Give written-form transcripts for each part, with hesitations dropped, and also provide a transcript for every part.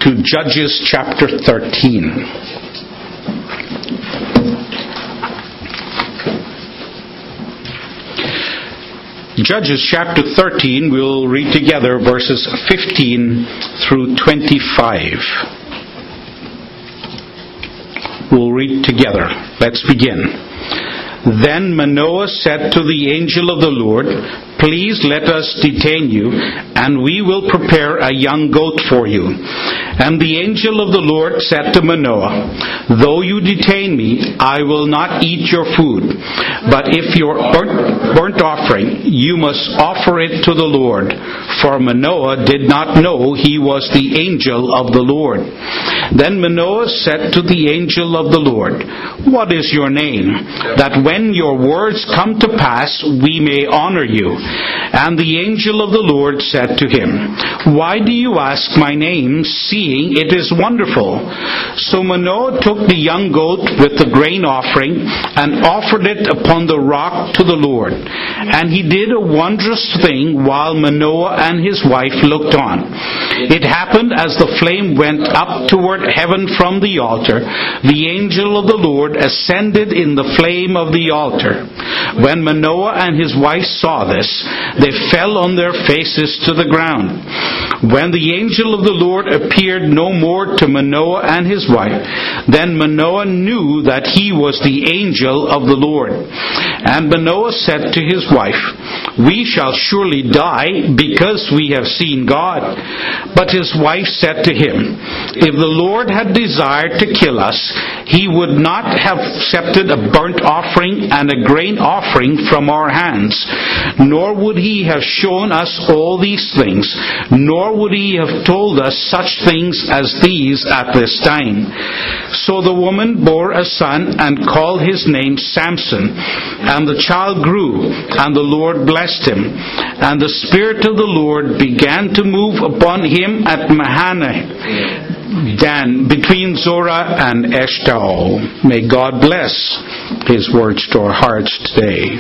to Judges chapter 13. Judges chapter 13, we'll read together verses 15 through 25. We'll read together. Let's begin. Then Manoah said to the angel of the Lord, "Please let us detain you, and we will prepare a young goat for you." And the angel of the Lord said to Manoah, "Though you detain me, I will not eat your food. But if your burnt offering, you must offer it to the Lord." For Manoah did not know he was the angel of the Lord. Then Manoah said to the angel of the Lord, "What is your name? That when your words come to pass, we may honor you." And the angel of the Lord said to him, "Why do you ask my name, seeing it is wonderful?" So Manoah took the young goat with the grain offering and offered it upon the rock to the Lord. And he did a wondrous thing while Manoah and his wife looked on. It happened as the flame went up toward heaven from the altar, the angel of the Lord ascended in the flame of the altar. When Manoah and his wife saw this, they fell on their faces to the ground. When the angel of the Lord appeared no more to Manoah and his wife, then Manoah knew that he was the angel of the Lord. And Manoah said to his wife, "We shall surely die because we have seen God." But his wife said to him, "If the Lord had desired to kill us, he would not have accepted a burnt offering and a grain offering from our hands, nor would he have shown us all these things, nor would he have told us such things as these at this time." So the woman bore a son and called his name Samson. And the child grew, and the Lord blessed him. And the Spirit of the Lord began to move upon him at Dan, between Zorah and Eshtaol. May God bless His words to our hearts today.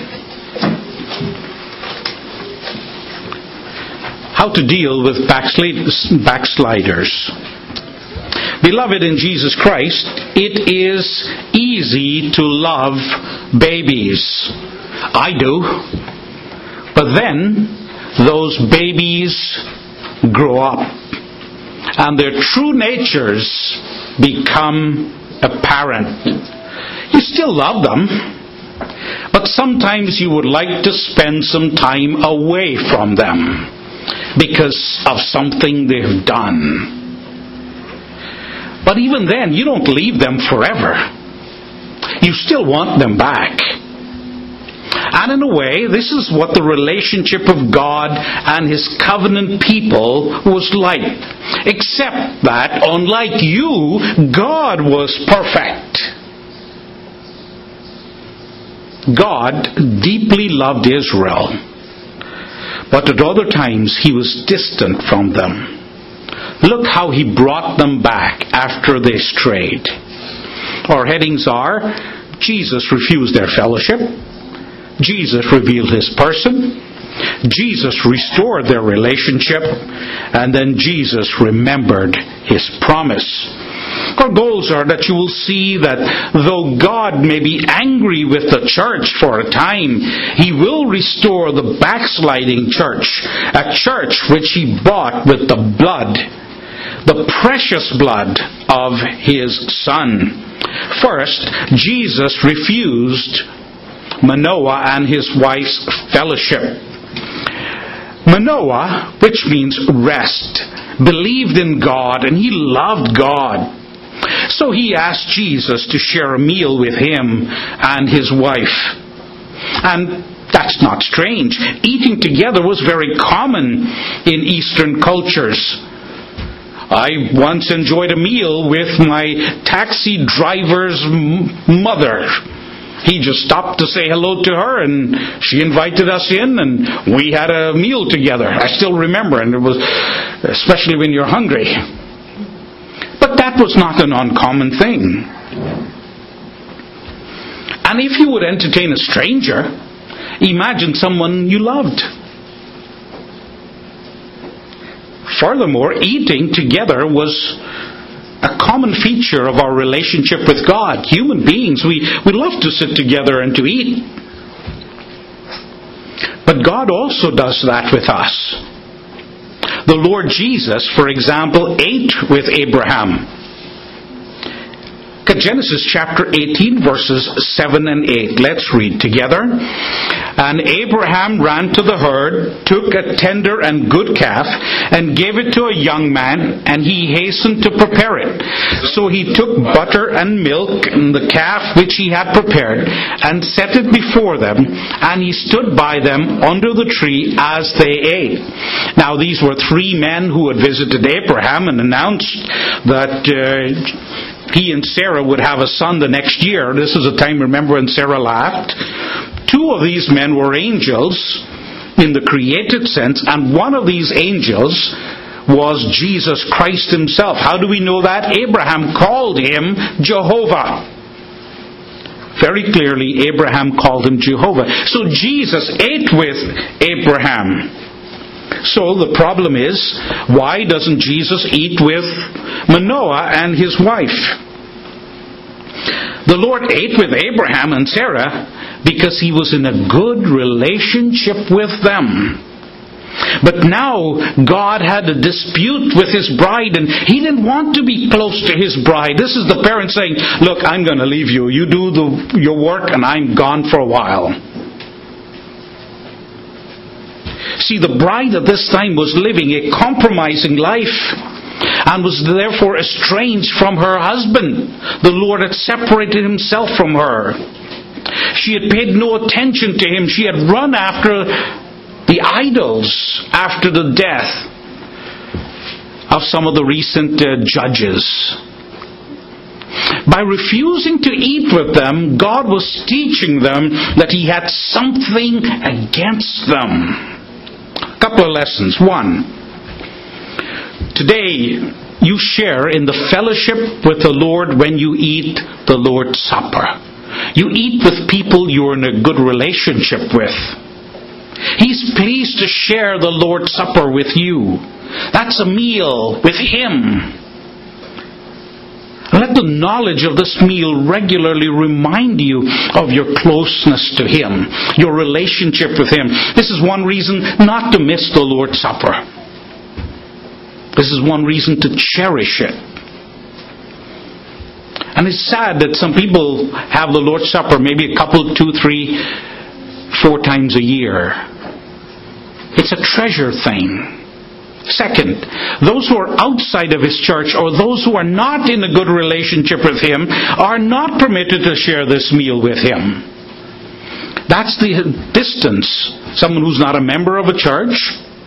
How to deal with backsliders. Beloved in Jesus Christ, it is easy to love babies. I do. But then, those babies grow up, and their true natures become apparent. You still love them, but sometimes you would like to spend some time away from them because of something they've done. But even then, you don't leave them forever. You still want them back. And in a way, this is what the relationship of God and His covenant people was like. Except that, unlike you, God was perfect. God deeply loved Israel. But at other times, He was distant from them. Look how He brought them back after they strayed. Our headings are, Jesus refused their fellowship. Jesus revealed His person. Jesus restored their relationship. And then Jesus remembered His promise. Our goals are that you will see that though God may be angry with the church for a time, He will restore the backsliding church, a church which He bought with the blood, the precious blood of His Son. First, Jesus refused Manoah and his wife's fellowship. Manoah, which means rest, believed in God and he loved God. So he asked Jesus to share a meal with him and his wife. And that's not strange. Eating together was very common in Eastern cultures. I once enjoyed a meal with my taxi driver's mother. He just stopped to say hello to her, and she invited us in, and we had a meal together. I still remember, and it was, especially when you're hungry. But that was not an uncommon thing. And if you would entertain a stranger, imagine someone you loved. Furthermore, eating together was a common feature of our relationship with God. Human beings, we love to sit together and to eat. But God also does that with us. The Lord Jesus, for example, ate with Abraham. Genesis chapter 18, verses 7 and 8. Let's read together. And Abraham ran to the herd, took a tender and good calf, and gave it to a young man, and he hastened to prepare it. So he took butter and milk and the calf which he had prepared, and set it before them, and he stood by them under the tree as they ate. Now these were 3 men who had visited Abraham and announced that he and Sarah would have a son the next year. This is a time, remember, when Sarah laughed. 2 of these men were angels in the created sense, and one of these angels was Jesus Christ himself. How do we know that? Abraham called him Jehovah. Very clearly, Abraham called him Jehovah. So Jesus ate with Abraham. So the problem is, why doesn't Jesus eat with Manoah and his wife? The Lord ate with Abraham and Sarah because he was in a good relationship with them. But now God had a dispute with his bride, and he didn't want to be close to his bride. This is the parent saying, look, I'm going to leave you. You do your work and I'm gone for a while. See, the bride at this time was living a compromising life and was therefore estranged from her husband. The Lord had separated himself from her. She had paid no attention to him. She had run after the idols after the death of some of the recent judges. By refusing to eat with them, God was teaching them that he had something against them. A couple of lessons. 1, today you share in the fellowship with the Lord when you eat the Lord's Supper. You eat with people you're in a good relationship with. He's pleased to share the Lord's Supper with you. That's a meal with him. Let the knowledge of this meal regularly remind you of your closeness to him, your relationship with him. This is one reason not to miss the Lord's Supper. This is one reason to cherish it. And it's sad that some people have the Lord's Supper maybe a couple, 2, 3, 4 times a year. It's a treasure thing. Second, those who are outside of his church or those who are not in a good relationship with him are not permitted to share this meal with him. That's the distance. Someone who's not a member of a church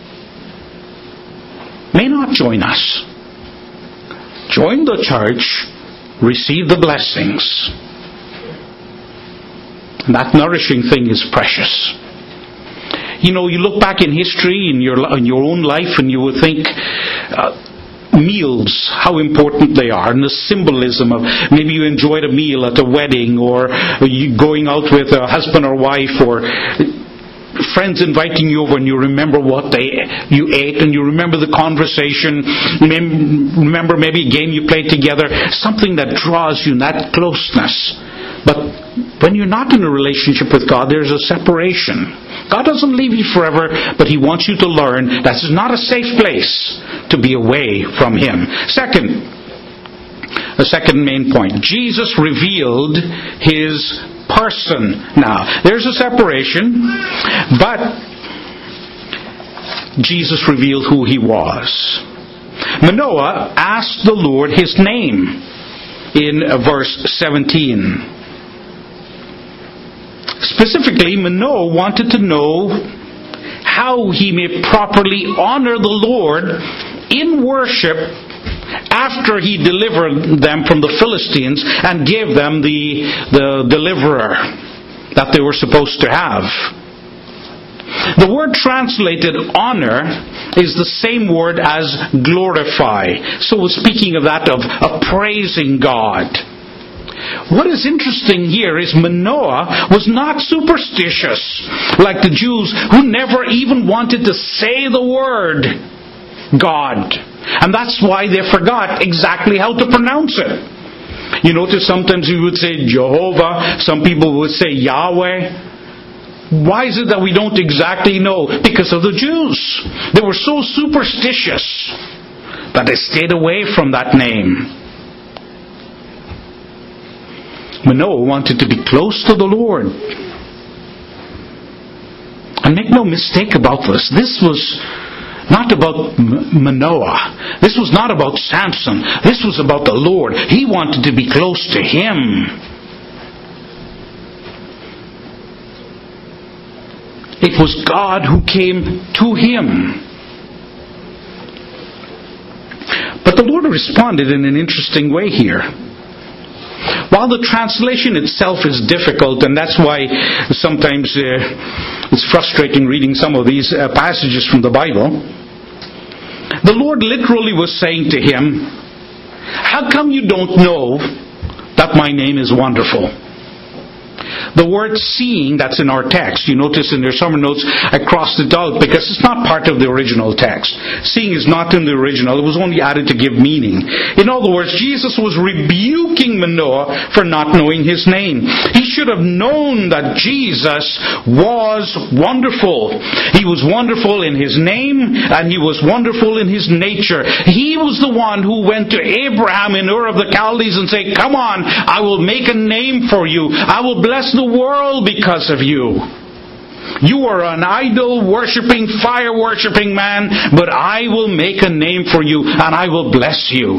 may not join us. Join the church, receive the blessings. And that nourishing thing is precious. You know, you look back in history, in your own life, and you would think meals, how important they are, and the symbolism of maybe you enjoyed a meal at a wedding, or you going out with a husband or wife, or friends inviting you over, and you remember what you ate, and you remember the conversation, remember maybe a game you played together, something that draws you, that closeness. But when you're not in a relationship with God, there's a separation. God doesn't leave you forever, but he wants you to learn that this is not a safe place to be away from him. The second main point, Jesus revealed his person. Now, there's a separation, but Jesus revealed who he was. Manoah asked the Lord his name in verse 17. Specifically, Manoah wanted to know how he may properly honor the Lord in worship after he delivered them from the Philistines and gave them the deliverer that they were supposed to have. The word translated honor is the same word as glorify. So we're speaking of that, of praising God. What is interesting here is Manoah was not superstitious like the Jews who never even wanted to say the word God. And that's why they forgot exactly how to pronounce it. You notice sometimes we would say Jehovah, some people would say Yahweh. Why is it that we don't exactly know? Because of the Jews. They were so superstitious that they stayed away from that name. Manoah wanted to be close to the Lord. And make no mistake about this. This was not about Manoah. This was not about Samson. This was about the Lord. He wanted to be close to Him. It was God who came to him. But the Lord responded in an interesting way here. While the translation itself is difficult, and that's why sometimes it's frustrating reading some of these passages from the Bible, the Lord literally was saying to him, how come you don't know that my name is wonderful? The word seeing that's in our text, you notice in your sermon notes, I crossed it out because it's not part of the original text. Seeing is not in the original. It was only added to give meaning. In other words, Jesus was rebuking Manoah for not knowing his name. He should have known that Jesus was wonderful. He was wonderful in his name and he was wonderful in his nature. He was the one who went to Abraham in Ur of the Chaldees and said, come on, I will make a name for you. I will bless the world because of you. You are an idol-worshipping, fire-worshipping man, but I will make a name for you and I will bless you.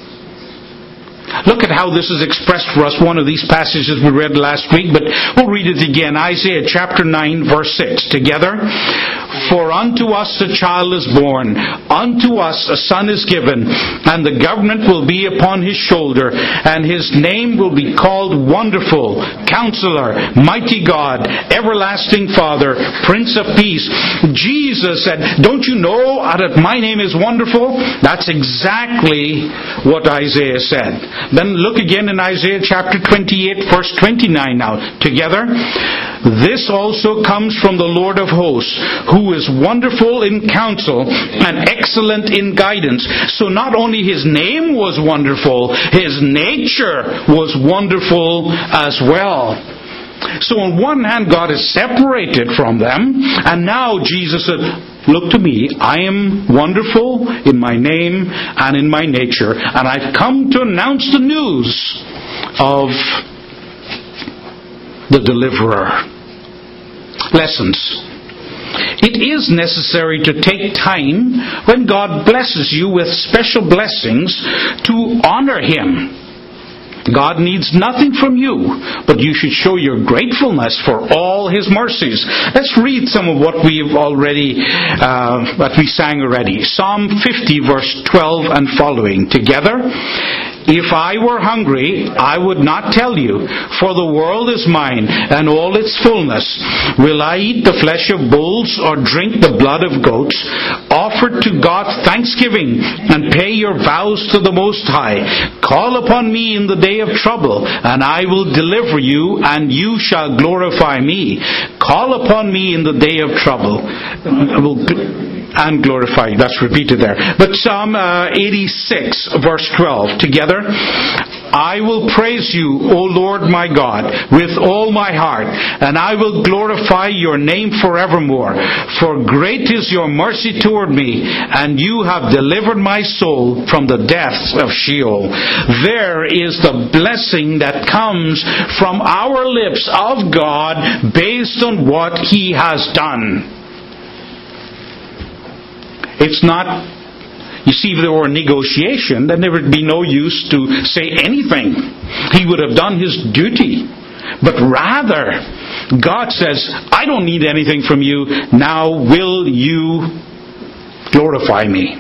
Look at how this is expressed for us. One of these passages we read last week, but we'll read it again. Isaiah chapter 9, verse 6. Together. For unto us a child is born, unto us a son is given, and the government will be upon his shoulder, and his name will be called Wonderful, Counselor, Mighty God, Everlasting Father, Prince of Peace. Jesus said, don't you know that my name is wonderful? That's exactly what Isaiah said. Then look again in Isaiah chapter 28, verse 29 now. Together. This also comes from the Lord of hosts, who is wonderful in counsel and excellent in guidance. So not only his name was wonderful, his nature was wonderful as well. So on one hand, God is separated from them, and now Jesus said, look to me, I am wonderful in my name and in my nature, and I've come to announce the news of the deliverer. Lessons. It is necessary to take time when God blesses you with special blessings to honor Him. God needs nothing from you, but you should show your gratefulness for all His mercies. Let's read some of what we sang already. Psalm 50, verse 12 and following. Together. If I were hungry, I would not tell you, for the world is mine and all its fullness. Will I eat the flesh of bulls or drink the blood of goats? Offer to God thanksgiving and pay your vows to the Most High. Call upon me in the day of trouble, and I will deliver you, and you shall glorify me. Call upon me in the day of trouble. And glorify. That's repeated there. But Psalm 86, verse 12. Together. I will praise you, O Lord my God, with all my heart, and I will glorify your name forevermore. For great is your mercy toward me, and you have delivered my soul from the depths of Sheol. There is the blessing that comes from our lips of God based on what He has done. It's not, you see, if there were a negotiation, then there would be no use to say anything. He would have done his duty. But rather, God says, I don't need anything from you. Now will you glorify me?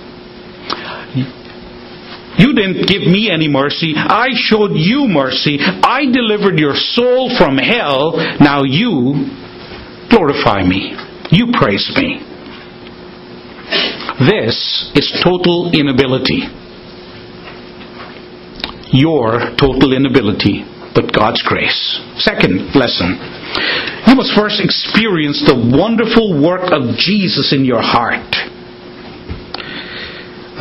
You didn't give me any mercy. I showed you mercy. I delivered your soul from hell. Now you glorify me. You praise me. This is total inability. Your total inability, but God's grace. Second lesson. You must first experience the wonderful work of Jesus in your heart.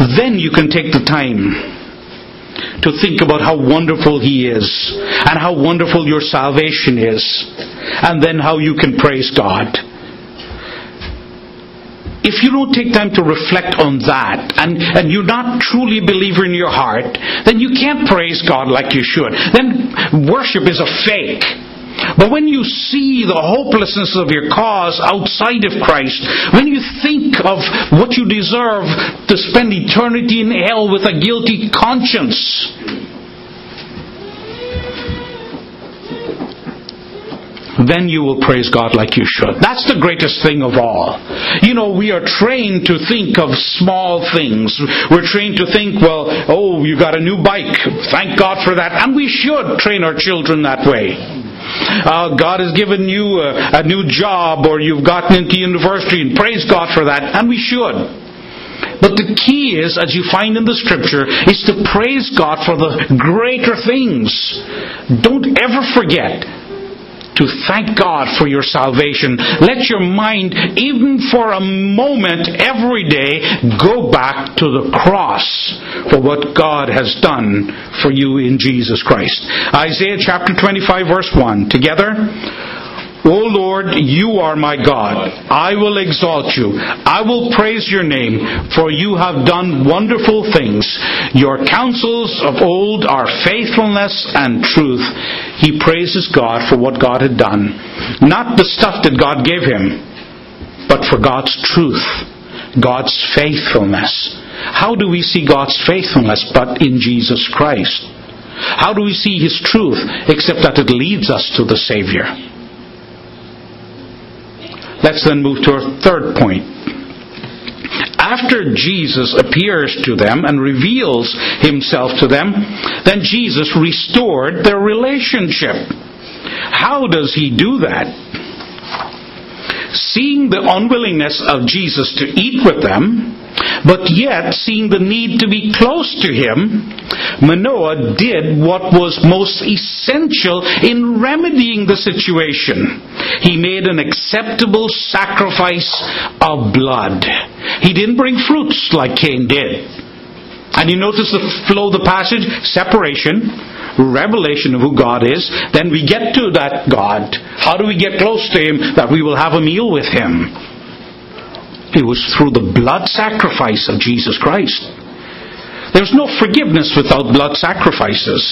then you can take the time to think about how wonderful He is, and how wonderful your salvation is, and then how you can praise God. If you don't take time to reflect on that, and you're not truly a believer in your heart, then you can't praise God like you should. Then worship is a fake. But when you see the hopelessness of your cause outside of Christ, when you think of what you deserve to spend eternity in hell with a guilty conscience, then you will praise God like you should. That's the greatest thing of all. You know, we are trained to think of small things. We're trained to think, well, oh, you got a new bike. Thank God for that. And we should train our children that way. God has given you a new job, or you've gotten into university, and praise God for that. And we should. But the key is, as you find in the Scripture, is to praise God for the greater things. Don't ever forget to thank God for your salvation. Let your mind, even for a moment every day, go back to the cross for what God has done for you in Jesus Christ. Isaiah chapter 25 verse 1. Together. O Lord, you are my God. I will exalt you. I will praise your name, for you have done wonderful things. Your counsels of old are faithfulness and truth. He praises God for what God had done. Not the stuff that God gave him, but for God's truth, God's faithfulness. How do we see God's faithfulness but in Jesus Christ? How do we see His truth except that it leads us to the Savior? Let's then move to our third point. After Jesus appears to them and reveals Himself to them, then Jesus restored their relationship. How does He do that? Seeing the unwillingness of Jesus to eat with them, but yet seeing the need to be close to Him, Manoah did what was most essential in remedying the situation. He made an acceptable sacrifice of blood. He didn't bring fruits like Cain did. And you notice the flow of the passage: separation, revelation of who God is. Then we get to that God. How do we get close to Him? That we will have a meal with Him. It was through the blood sacrifice of Jesus Christ. There's no forgiveness without blood sacrifices.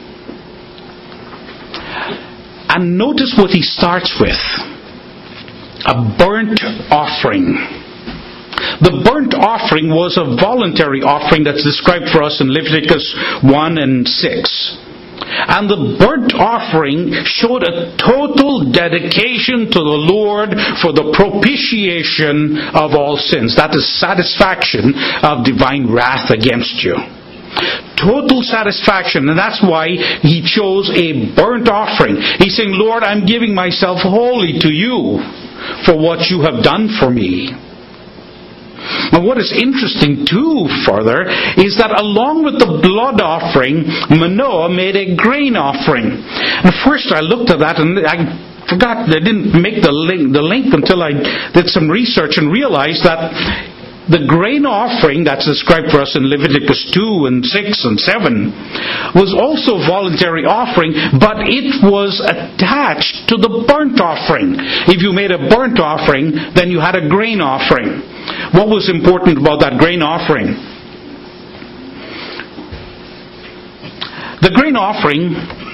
And notice what He starts with: a burnt offering. The burnt offering was a voluntary offering that's described for us in Leviticus 1 and 6. And the burnt offering showed a total dedication to the Lord for the propitiation of all sins. That is satisfaction of divine wrath against you. Total satisfaction, and that's why He chose a burnt offering. He's saying, Lord, I'm giving myself wholly to you for what you have done for me. And what is interesting too further is that along with the blood offering, Manoah made a grain offering. And first I looked at that and I forgot, I didn't make the link until I did some research and realized that the grain offering that's described for us in Leviticus 2 and 6 and 7 was also a voluntary offering, but it was attached to the burnt offering. If you made a burnt offering, then you had a grain offering. What was important about that grain offering? The grain offering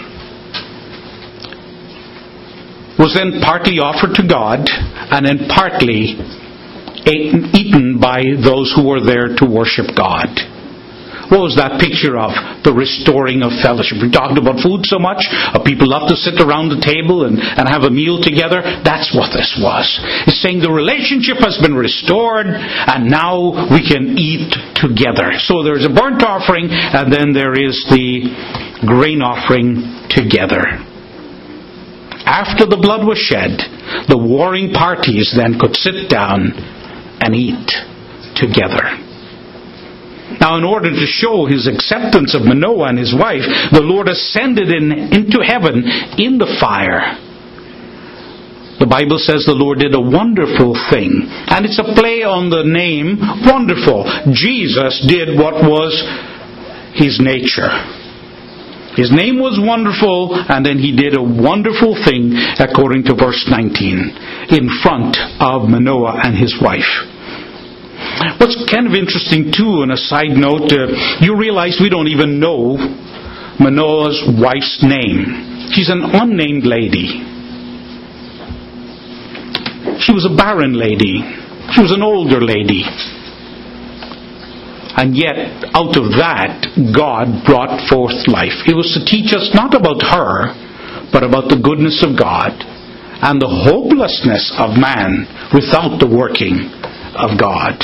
was then partly offered to God and then partly eaten by those who were there to worship God. What was that picture of? The restoring of fellowship. We talked about food so much. People love to sit around the table and have a meal together. That's what this was. It's saying the relationship has been restored and now we can eat together. So there's a burnt offering and then there is the grain offering together. After the blood was shed, the warring parties then could sit down and eat together. Now, in order to show His acceptance of Manoah and his wife, the Lord ascended into heaven in the fire. The Bible says the Lord did a wonderful thing. And it's a play on the name wonderful. Jesus did what was his nature. His name was wonderful, and then he did a wonderful thing according to verse 19 in front of Manoah and his wife. What's kind of interesting too, on a side note, you realize we don't even know Manoah's wife's name. She's an unnamed lady. She was a barren lady. She was an older lady. And yet, out of that, God brought forth life. It was to teach us not about her, but about the goodness of God and the hopelessness of man without the working of God.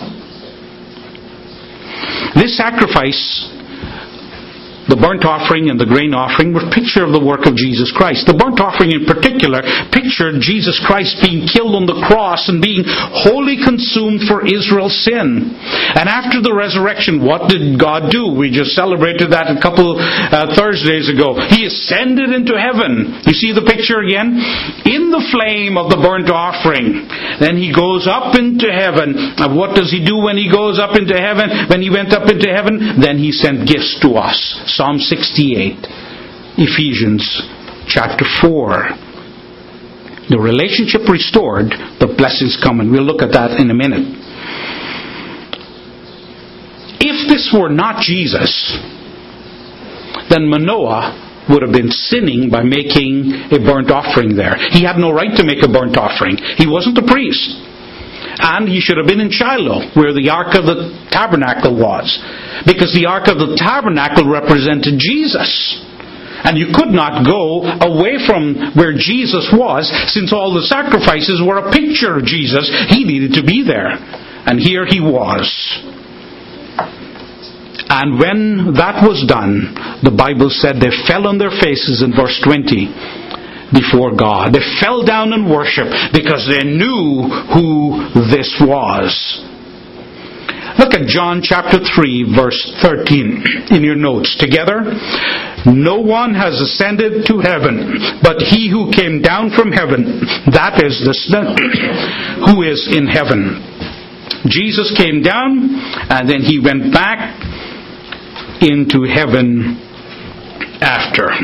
This sacrifice, the burnt offering and the grain offering, were a picture of the work of Jesus Christ. The burnt offering in particular pictured Jesus Christ being killed on the cross and being wholly consumed for Israel's sin. And after the resurrection, what did God do? We just celebrated that a couple Thursdays ago. He ascended into heaven. You see the picture again? In the flame of the burnt offering. Then he goes up into heaven. And what does he do when he goes up into heaven? When he went up into heaven, then he sent gifts to us. Psalm 68, Ephesians chapter 4. The relationship restored, the blessings come, and we'll look at that in a minute. If this were not Jesus, then Manoah would have been sinning by making a burnt offering there. He had no right to make a burnt offering. He wasn't a priest. And he should have been in Shiloh, where the Ark of the Tabernacle was. Because the Ark of the Tabernacle represented Jesus. And you could not go away from where Jesus was, since all the sacrifices were a picture of Jesus. He needed to be there. And here he was. And when that was done, the Bible said they fell on their faces in verse 20. Before God. They fell down and worshiped because they knew who this was. Look at John chapter 3 verse 13 in your notes together. No one has ascended to heaven but he who came down from heaven, that is the Son who is in heaven. Jesus came down and then he went back into heaven after.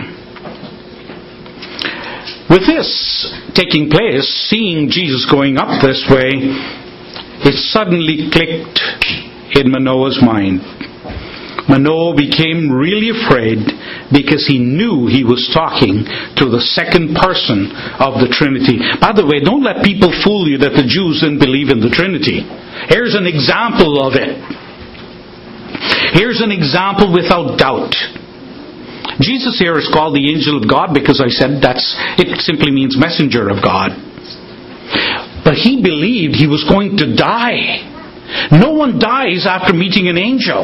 With this taking place, seeing Jesus going up this way, it suddenly clicked in Manoah's mind. Manoah became really afraid because he knew he was talking to the second person of the Trinity. By the way, don't let people fool you that the Jews didn't believe in the Trinity. Here's an example of it. Here's an example without doubt. Jesus here is called the angel of God because I said it simply means messenger of God. But he believed he was going to die. No one dies after meeting an angel.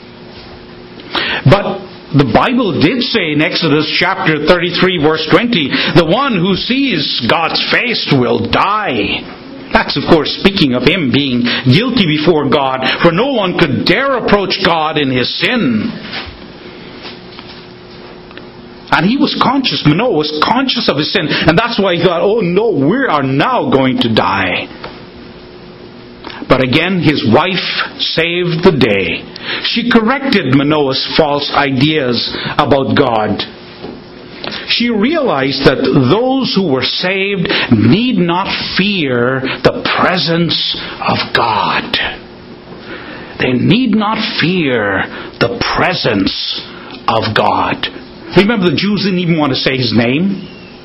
But the Bible did say in Exodus chapter 33 verse 20, the one who sees God's face will die. That's of course speaking of him being guilty before God, for no one could dare approach God in his sin. And he was conscious, Manoah was conscious of his sin. And that's why he thought, oh no, we are now going to die. But again, his wife saved the day. She corrected Manoah's false ideas about God. She realized that those who were saved need not fear the presence of God. They need not fear the presence of God. Remember, the Jews didn't even want to say his name.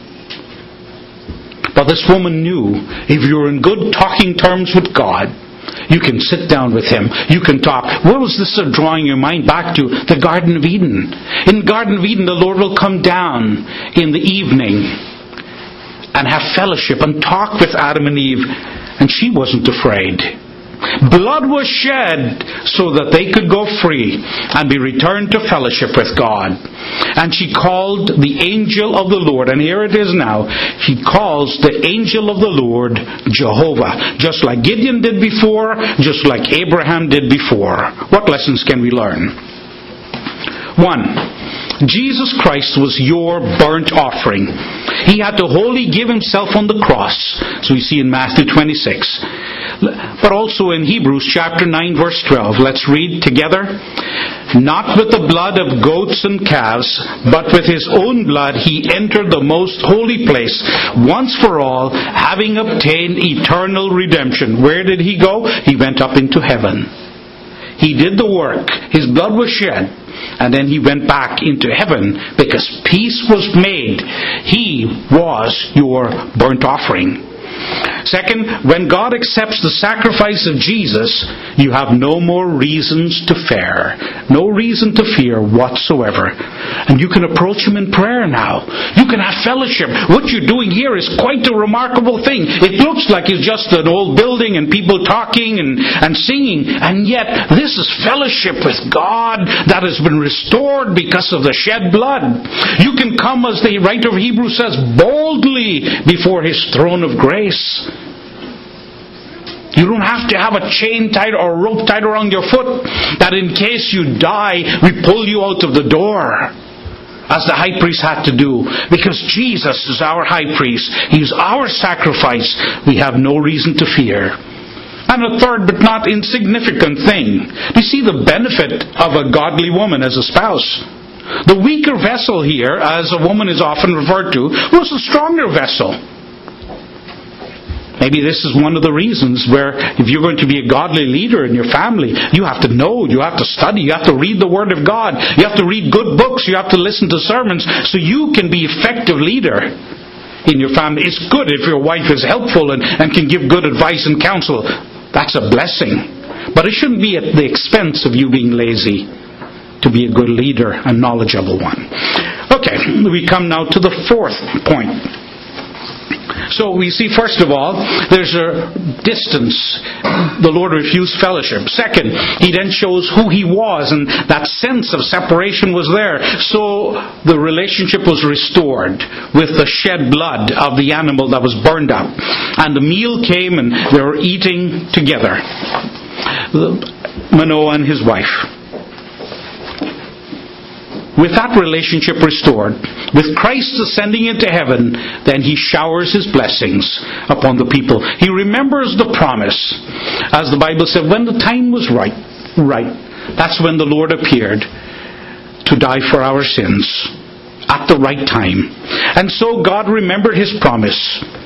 But this woman knew, if you're in good talking terms with God, you can sit down with him. You can talk. Where was this drawing your mind back to? The Garden of Eden. In the Garden of Eden, the Lord will come down in the evening and have fellowship and talk with Adam and Eve. And she wasn't afraid. Blood was shed so that they could go free and be returned to fellowship with God. And she called the angel of the Lord, and here it is now, she calls the angel of the Lord Jehovah, just like Gideon did before, just like Abraham did before. What lessons can we learn? 1. Jesus Christ was your burnt offering. He had to wholly give himself on the cross. So we see in Matthew 26. But also in Hebrews chapter 9 verse 12. Let's read together. Not with the blood of goats and calves, but with his own blood he entered the most holy place, once for all, having obtained eternal redemption. Where did he go? He went up into heaven. He did the work. His blood was shed. And then he went back into heaven because peace was made. He was your burnt offering. Second, when God accepts the sacrifice of Jesus, you have no more reasons to fear. No reason to fear whatsoever. And you can approach him in prayer now. You can have fellowship. What you're doing here is quite a remarkable thing. It looks like it's just an old building and people talking and singing. And yet, this is fellowship with God that has been restored because of the shed blood. You can come, as the writer of Hebrews says, boldly before his throne of grace. You don't have to have a chain tied or a rope tied around your foot that in case you die, we pull you out of the door, as the high priest had to do. Because Jesus is our high priest. He's our sacrifice. We have no reason to fear. And a third but not insignificant thing. Do you see the benefit of a godly woman as a spouse? The weaker vessel here, as a woman is often referred to, was a stronger vessel. Maybe this is one of the reasons where if you're going to be a godly leader in your family, you have to know, you have to study, you have to read the Word of God, you have to read good books, you have to listen to sermons so you can be an effective leader in your family. It's good if your wife is helpful and can give good advice and counsel. That's a blessing. But it shouldn't be at the expense of you being lazy to be a good leader and knowledgeable one. Okay, we come now to the fourth point. So we see, first of all, there's a distance. The Lord refused fellowship. Second, he then shows who he was, and that sense of separation was there. So the relationship was restored with the shed blood of the animal that was burned up. And the meal came, and they were eating together. Manoah and his wife. With that relationship restored, with Christ ascending into heaven, then he showers his blessings upon the people. He remembers the promise. As the Bible said, when the time was right, that's when the Lord appeared to die for our sins at the right time. And so God remembered his promise.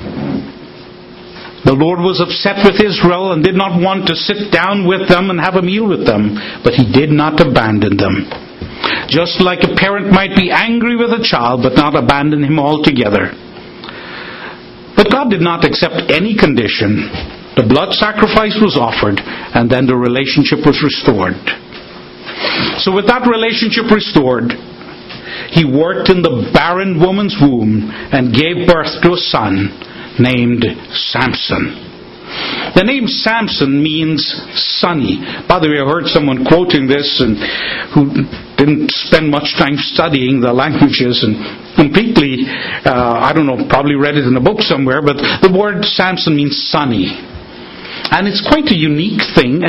The Lord was upset with Israel and did not want to sit down with them and have a meal with them, but he did not abandon them. Just like a parent might be angry with a child but not abandon him altogether. But God did not accept any condition. The blood sacrifice was offered, and then the relationship was restored. So with that relationship restored, he worked in the barren woman's womb and gave birth to a son named Samson. The name Samson means sunny. By the way, I heard someone quoting this and who didn't spend much time studying the languages and completely, probably read it in a book somewhere, but the word Samson means sunny. And it's quite a unique thing,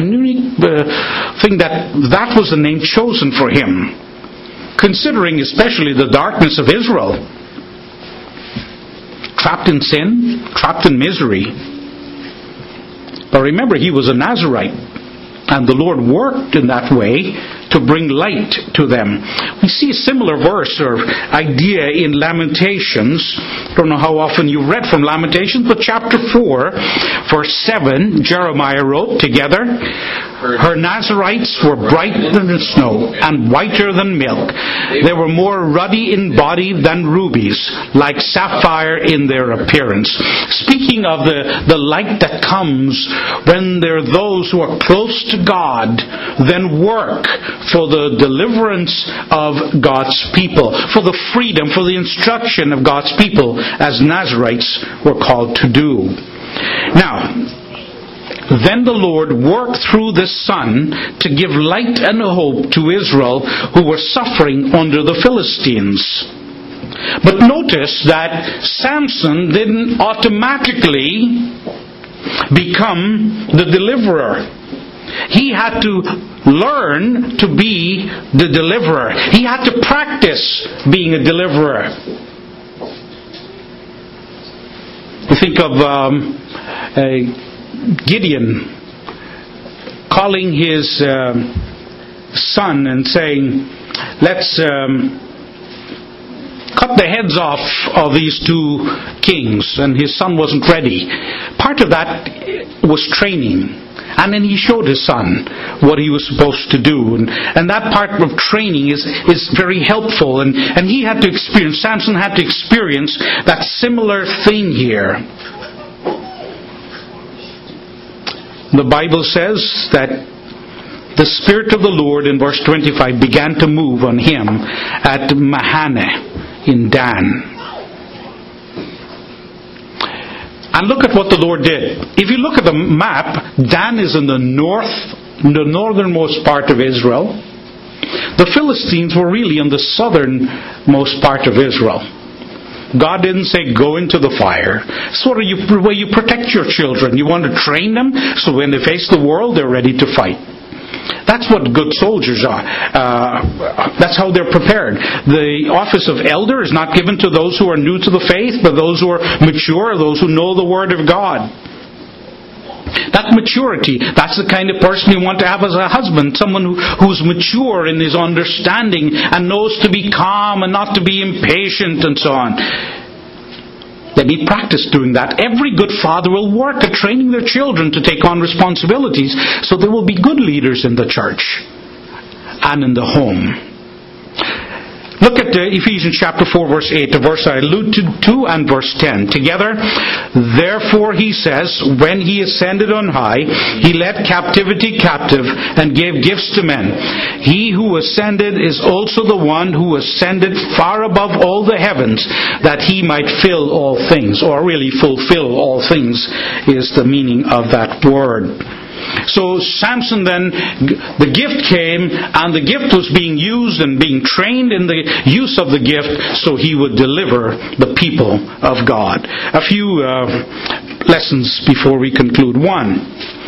that was the name chosen for him, considering especially the darkness of Israel. Trapped in sin, trapped in misery. But remember, he was a Nazirite, and the Lord worked in that way to bring light to them. We see a similar verse or idea in Lamentations. I don't know how often you've read from Lamentations, but chapter 4, verse 7, Jeremiah wrote together, her Nazirites were brighter than snow and whiter than milk. They were more ruddy in body than rubies, like sapphire in their appearance. Speaking of the light that comes when there are those who are close to God, then work for the deliverance of God's people, for the freedom, for the instruction of God's people, as Nazirites were called to do. Now, then the Lord worked through this son to give light and hope to Israel who were suffering under the Philistines. But notice that Samson didn't automatically become the deliverer. he had to learn to be the deliverer. He had to practice being a deliverer. You think of Gideon calling his son and saying, let's cut the heads off of these two kings, and his son wasn't ready. Part of that was training. And then he showed his son what he was supposed to do. And that part of training is very helpful. And he had to experience, Samson had to experience that similar thing here. The Bible says that the Spirit of the Lord, in verse 25, began to move on him at Mahane in Dan. And look at what the Lord did. If you look at the map, Dan is in the northernmost part of Israel. The Philistines were really in the southernmost part of Israel. God didn't say, go into the fire. Sort of where you protect your children. You want to train them so when they face the world, they're ready to fight. That's what good soldiers are. That's how they're prepared. The office of elder is not given to those who are new to the faith, but those who are mature, those who know the Word of God. That maturity, that's the kind of person you want to have as a husband. Someone who's mature in his understanding and knows to be calm and not to be impatient and so on. They need practice doing that. Every good father will work at training their children to take on responsibilities so they will be good leaders in the church and in the home. Look at Ephesians chapter 4 verse 8, the verse I alluded to, and verse 10. Together, therefore he says, when he ascended on high, he led captivity captive and gave gifts to men. He who ascended is also the one who ascended far above all the heavens, that he might fill all things, or really fulfill all things is the meaning of that word. So Samson then, the gift came, and the gift was being used and being trained in the use of the gift so he would deliver the people of God. A few lessons before we conclude. One,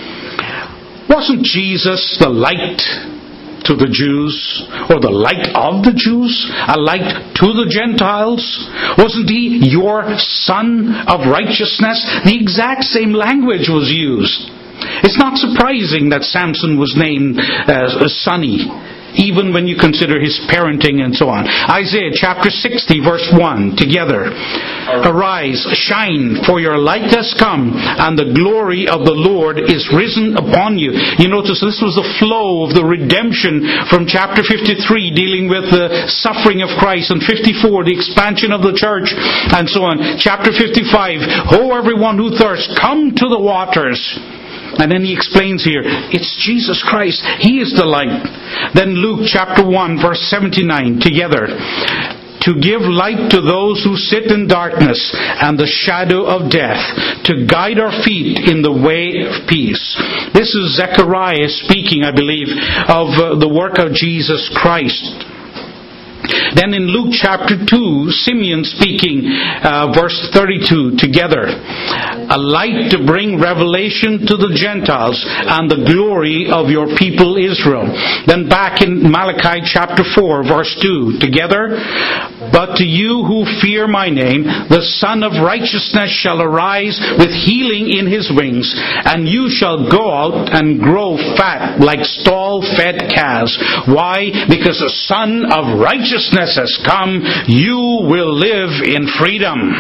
wasn't Jesus the light to the Jews, or the light of the Jews, a light to the Gentiles? Wasn't he your son of righteousness? The exact same language was used. It's not surprising that Samson was named Sonny, even when you consider his parenting and so on. Isaiah chapter 60 verse 1, together. Arise, shine, for your light has come, and the glory of the Lord is risen upon you. You notice this was the flow of the redemption from chapter 53, dealing with the suffering of Christ, and 54, the expansion of the church, and so on. Chapter 55, ho, everyone who thirsts, come to the waters. And then he explains here, it's Jesus Christ. He is the light. Then Luke chapter 1 verse 79, together. To give light to those who sit in darkness and the shadow of death, to guide our feet in the way of peace. This is Zechariah speaking, I believe, of the work of Jesus Christ. Then in Luke chapter 2, Simeon speaking, verse 32, together. A light to bring revelation to the Gentiles and the glory of your people Israel. Then back in Malachi chapter 4, verse 2, together. But to you who fear my name, the Son of Righteousness shall arise with healing in his wings, and you shall go out and grow fat like stall-fed calves. Why? Because the Son of Righteousness has come, you will live in freedom.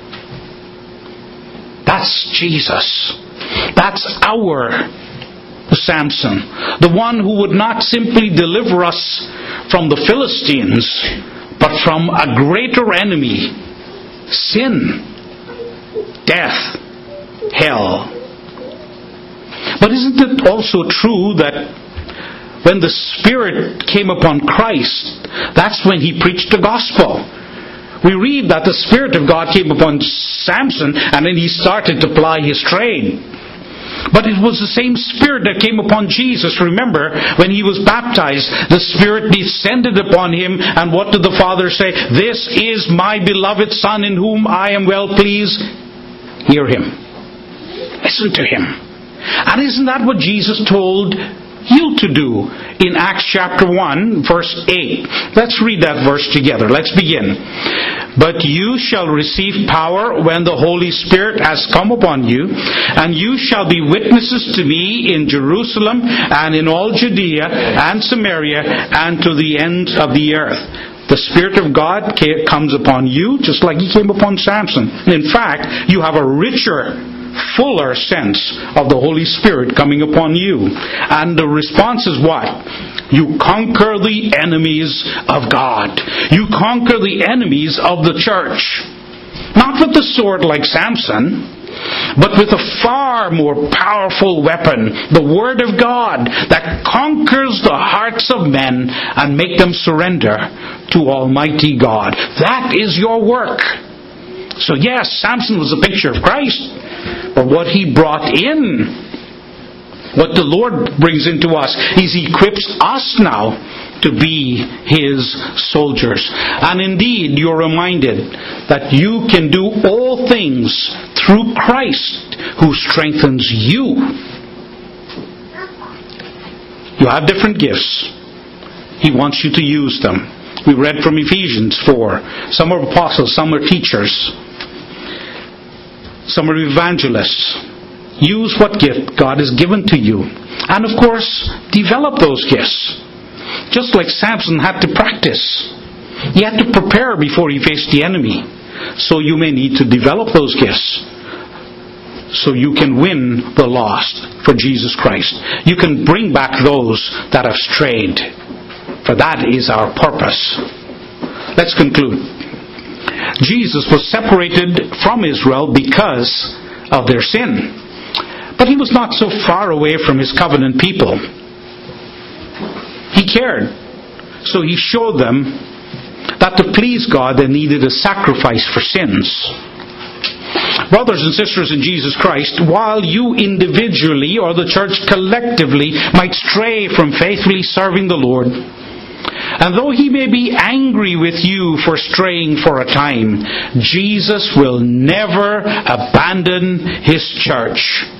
That's Jesus. That's our Samson. The one who would not simply deliver us from the Philistines, but from a greater enemy, sin, death, hell. But isn't it also true that when the Spirit came upon Christ, that's when he preached the gospel? We read that the Spirit of God came upon Samson, and then he started to ply his trade. But it was the same Spirit that came upon Jesus. Remember, when he was baptized, the Spirit descended upon him, and what did the Father say? This is my beloved Son in whom I am well pleased. Hear him. Listen to him. And isn't that what Jesus told you to do in Acts chapter 1, verse 8. Let's read that verse together. Let's begin. But you shall receive power when the Holy Spirit has come upon you, and you shall be witnesses to me in Jerusalem and in all Judea and Samaria and to the ends of the earth. The Spirit of God comes upon you just like He came upon Samson. In fact, you have a richer, fuller sense of the Holy Spirit coming upon you. And the response is what? You conquer the enemies of God. You conquer the enemies of the church. Not with the sword like Samson, but with a far more powerful weapon, the Word of God, that conquers the hearts of men and make them surrender to Almighty God. That is your work. So yes, Samson was a picture of Christ, but what he brought in, what the Lord brings into us, is He equips us now to be His soldiers. And indeed, you're reminded that you can do all things through Christ who strengthens you. You have different gifts. He wants you to use them. We read from Ephesians 4. Some are apostles, some are teachers. Some are evangelists. Use what gift God has given to you. And of course, develop those gifts. Just like Samson had to practice. He had to prepare before he faced the enemy. So you may need to develop those gifts, so you can win the lost for Jesus Christ. You can bring back those that have strayed. For that is our purpose. Let's conclude. Jesus was separated from Israel because of their sin. But He was not so far away from His covenant people. He cared. So He showed them that to please God they needed a sacrifice for sins. Brothers and sisters in Jesus Christ, while you individually or the church collectively might stray from faithfully serving the Lord, and though He may be angry with you for straying for a time, Jesus will never abandon His church.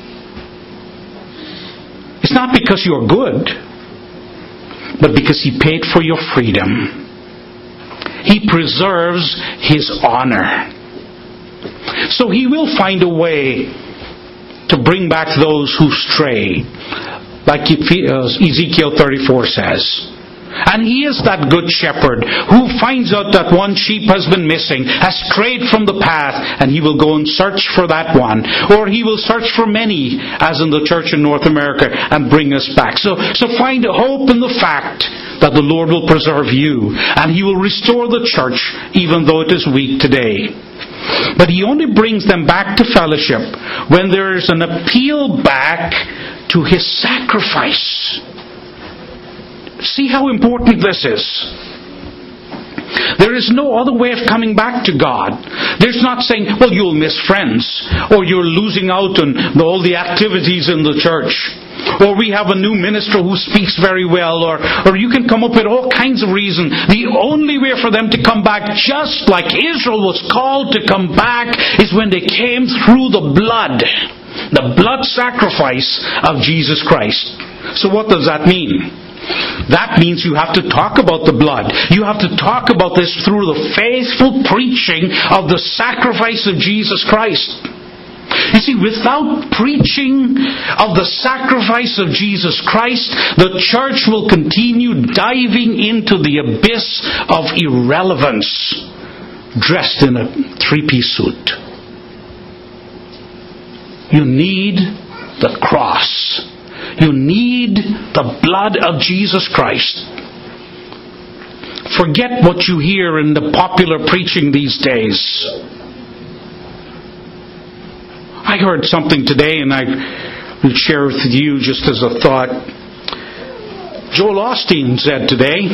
It's not because you're good, but because He paid for your freedom. He preserves His honor. So He will find a way to bring back those who stray, like Ezekiel 34 says. And He is that good shepherd who finds out that one sheep has been missing, has strayed from the path, and He will go and search for that one. Or He will search for many, as in the church in North America, and bring us back. So find hope in the fact that the Lord will preserve you, and He will restore the church even though it is weak today. But He only brings them back to fellowship when there is an appeal back to His sacrifice. See how important this is. There is no other way of coming back to God. There's not saying, well, you'll miss friends, or you're losing out on all the activities in the church, or we have a new minister who speaks very well, or you can come up with all kinds of reasons. The only way for them to come back, just like Israel was called to come back, is when they came through the blood sacrifice of Jesus Christ. So what does that mean? That means you have to talk about the blood. You have to talk about this through the faithful preaching of the sacrifice of Jesus Christ. You see, without preaching of the sacrifice of Jesus Christ, the church will continue diving into the abyss of irrelevance, dressed in a three-piece suit. You need the cross. You need the blood of Jesus Christ. Forget what you hear in the popular preaching these days. I heard something today, and I will share with you just as a thought. Joel Osteen said today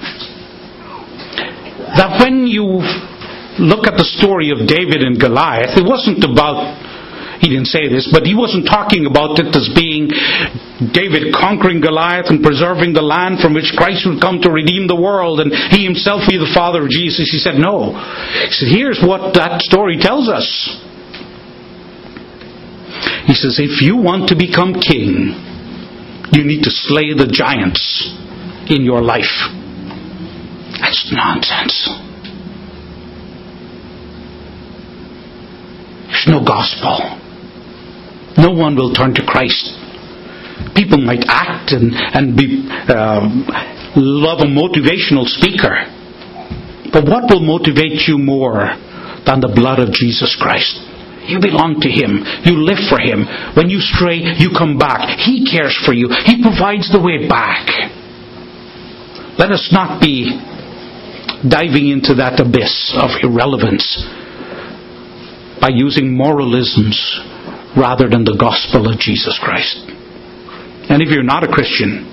that when you look at the story of David and Goliath, it wasn't about, he didn't say this, but he wasn't talking about it as being David conquering Goliath and preserving the land from which Christ would come to redeem the world and He Himself be the Father of Jesus. He said, no. He said, here's what that story tells us. He says, if you want to become king, You need to slay the giants in your life. That's nonsense. There's no gospel. No one will turn to Christ. People might act and be love a motivational speaker. But what will motivate you more than the blood of Jesus Christ? You belong to Him. You live for Him. When you stray, you come back. He cares for you. He provides the way back. Let us not be diving into that abyss of irrelevance by using moralisms rather than the gospel of Jesus Christ. And if you're not a Christian,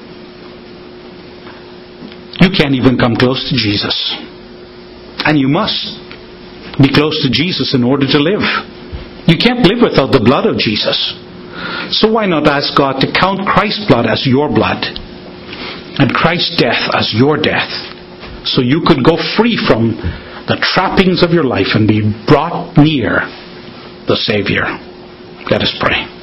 you can't even come close to Jesus. And you must be close to Jesus in order to live. You can't live without the blood of Jesus. So why not ask God to count Christ's blood as your blood and Christ's death as your death, so you could go free from the trappings of your life and be brought near the Savior. Let us pray.